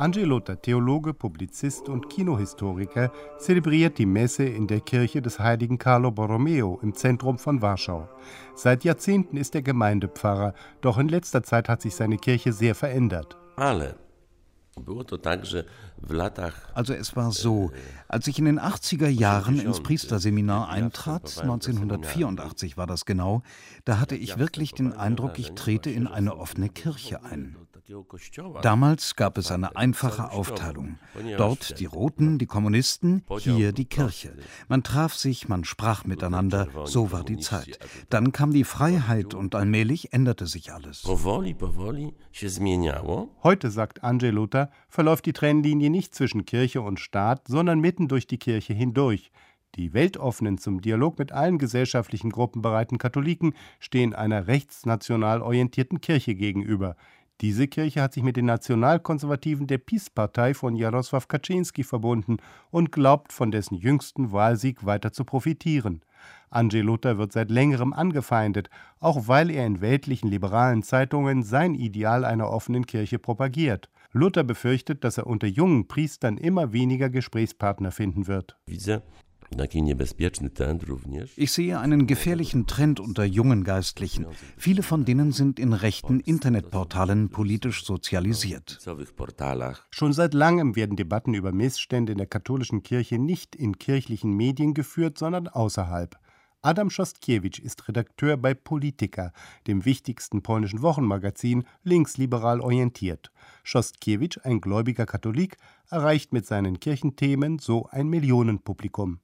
Andrzej Lota, Theologe, Publizist und Kinohistoriker, zelebriert die Messe in der Kirche des heiligen Carlo Borromeo im Zentrum von Warschau. Seit Jahrzehnten ist er Gemeindepfarrer, doch in letzter Zeit hat sich seine Kirche sehr verändert. Also es war so, als ich in den 80er Jahren ins Priesterseminar eintrat, 1984 war das genau, da hatte ich wirklich den Eindruck, ich trete in eine offene Kirche ein. Damals gab es eine einfache Aufteilung. Dort die Roten, die Kommunisten, hier die Kirche. Man traf sich, man sprach miteinander, so war die Zeit. Dann kam die Freiheit und allmählich änderte sich alles. Heute, sagt Andrzej Lota, verläuft die Trennlinie nicht zwischen Kirche und Staat, sondern mitten durch die Kirche hindurch. Die weltoffenen, zum Dialog mit allen gesellschaftlichen Gruppen bereiten Katholiken stehen einer rechtsnational orientierten Kirche gegenüber. Diese Kirche hat sich mit den Nationalkonservativen der PiS-Partei von Jarosław Kaczyński verbunden und glaubt, von dessen jüngsten Wahlsieg weiter zu profitieren. Andrzej Lota wird seit längerem angefeindet, auch weil er in weltlichen liberalen Zeitungen sein Ideal einer offenen Kirche propagiert. Lota befürchtet, dass er unter jungen Priestern immer weniger Gesprächspartner finden wird. Ich sehe einen gefährlichen Trend unter jungen Geistlichen. Viele von denen sind in rechten Internetportalen politisch sozialisiert. Schon seit langem werden Debatten über Missstände in der katholischen Kirche nicht in kirchlichen Medien geführt, sondern außerhalb. Adam Szostkiewicz ist Redakteur bei Polityka, dem wichtigsten polnischen Wochenmagazin, linksliberal orientiert. Szostkiewicz, ein gläubiger Katholik, erreicht mit seinen Kirchenthemen so ein Millionenpublikum.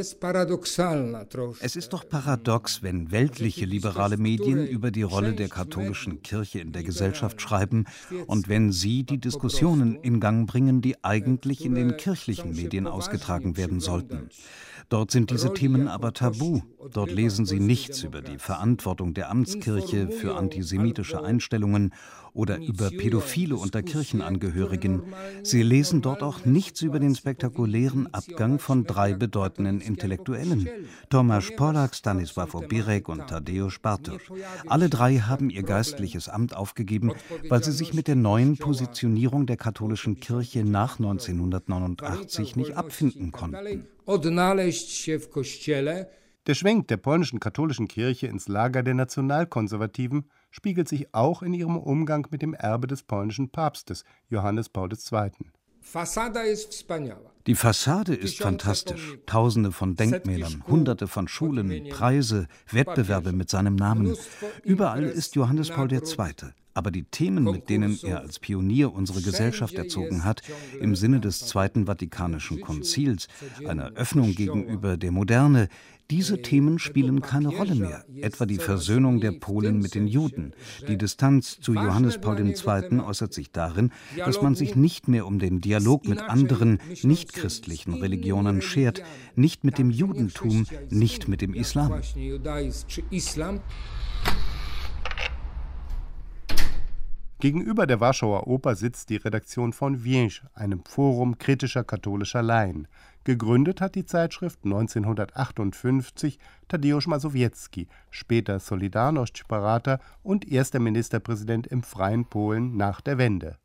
Es ist doch paradox, wenn weltliche liberale Medien über die Rolle der katholischen Kirche in der Gesellschaft schreiben und wenn sie die Diskussionen in Gang bringen, die eigentlich in den kirchlichen Medien ausgetragen werden sollten. Dort sind diese Themen aber tabu. Dort lesen sie nichts über die Verantwortung der Amtskirche für antisemitische Einstellungen oder über Pädophile unter Kirchenangehörigen. Sie lesen dort auch nichts über den spektakulären Abgang von 3 bedeutenden Intellektuellen: Tomasz Polak, Stanisław Obirek und Tadeusz Bartosz. Alle 3 haben ihr geistliches Amt aufgegeben, weil sie sich mit der neuen Positionierung der katholischen Kirche nach 1989 nicht abfinden konnten. Der Schwenk der polnischen katholischen Kirche ins Lager der Nationalkonservativen spiegelt sich auch in ihrem Umgang mit dem Erbe des polnischen Papstes, Johannes Paul II. Die Fassade ist fantastisch. Tausende von Denkmälern, Hunderte von Schulen, Preise, Wettbewerbe mit seinem Namen. Überall ist Johannes Paul II. Aber die Themen, mit denen er als Pionier unsere Gesellschaft erzogen hat, im Sinne des Zweiten Vatikanischen Konzils, einer Öffnung gegenüber der Moderne, diese Themen spielen keine Rolle mehr, etwa die Versöhnung der Polen mit den Juden. Die Distanz zu Johannes Paul II. Äußert sich darin, dass man sich nicht mehr um den Dialog mit anderen, nichtchristlichen Religionen schert, nicht mit dem Judentum, nicht mit dem Islam. Gegenüber der Warschauer Oper sitzt die Redaktion von Więź, einem Forum kritischer katholischer Laien. Gegründet hat die Zeitschrift 1958 Tadeusz Mazowiecki, später Solidarność-Berater und erster Ministerpräsident im freien Polen nach der Wende.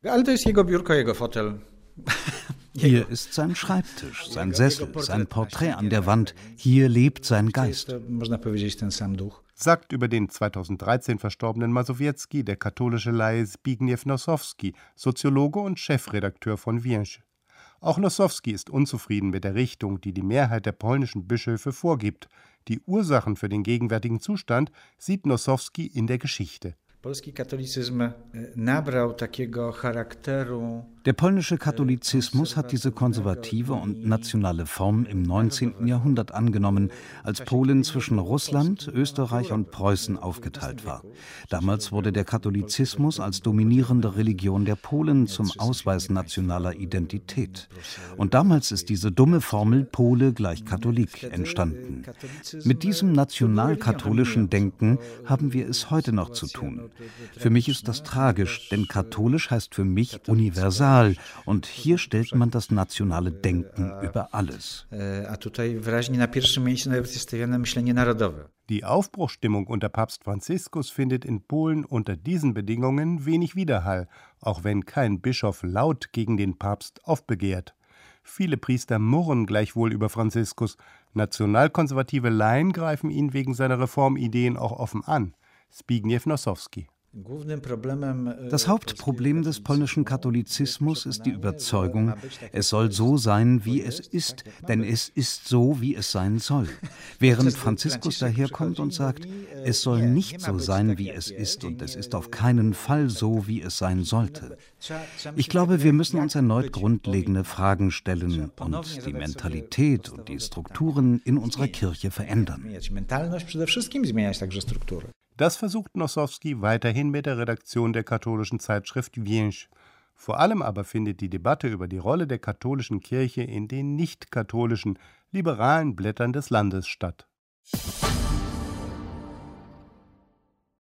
Hier ist sein Schreibtisch, sein Sessel, sein Porträt an der Wand. Hier lebt sein Geist. Sagt über den 2013 verstorbenen Mazowiecki der katholische Laie Zbigniew Nosowski, Soziologe und Chefredakteur von Więź. Auch Nosowski ist unzufrieden mit der Richtung, die die Mehrheit der polnischen Bischöfe vorgibt. Die Ursachen für den gegenwärtigen Zustand sieht Nosowski in der Geschichte. Der polnische Katholizismus hat diese konservative und nationale Form im 19. Jahrhundert angenommen, als Polen zwischen Russland, Österreich und Preußen aufgeteilt war. Damals wurde der Katholizismus als dominierende Religion der Polen zum Ausweis nationaler Identität. Und damals ist diese dumme Formel Pole gleich Katholik entstanden. Mit diesem nationalkatholischen Denken haben wir es heute noch zu tun. Für mich ist das tragisch, denn katholisch heißt für mich universal. Und hier stellt man das nationale Denken über alles. Die Aufbruchsstimmung unter Papst Franziskus findet in Polen unter diesen Bedingungen wenig Widerhall, auch wenn kein Bischof laut gegen den Papst aufbegehrt. Viele Priester murren gleichwohl über Franziskus. Nationalkonservative Laien greifen ihn wegen seiner Reformideen auch offen an. Zbigniew Nosowski. Das Hauptproblem des polnischen Katholizismus ist die Überzeugung, es soll so sein, wie es ist, denn es ist so, wie es sein soll. Während Franziskus daherkommt und sagt, es soll nicht so sein, wie es ist, und es ist auf keinen Fall so, wie es sein sollte. Ich glaube, wir müssen uns erneut grundlegende Fragen stellen und die Mentalität und die Strukturen in unserer Kirche verändern. Das versucht Nosowski weiterhin mit der Redaktion der katholischen Zeitschrift Więź. Vor allem aber findet die Debatte über die Rolle der katholischen Kirche in den nicht-katholischen, liberalen Blättern des Landes statt.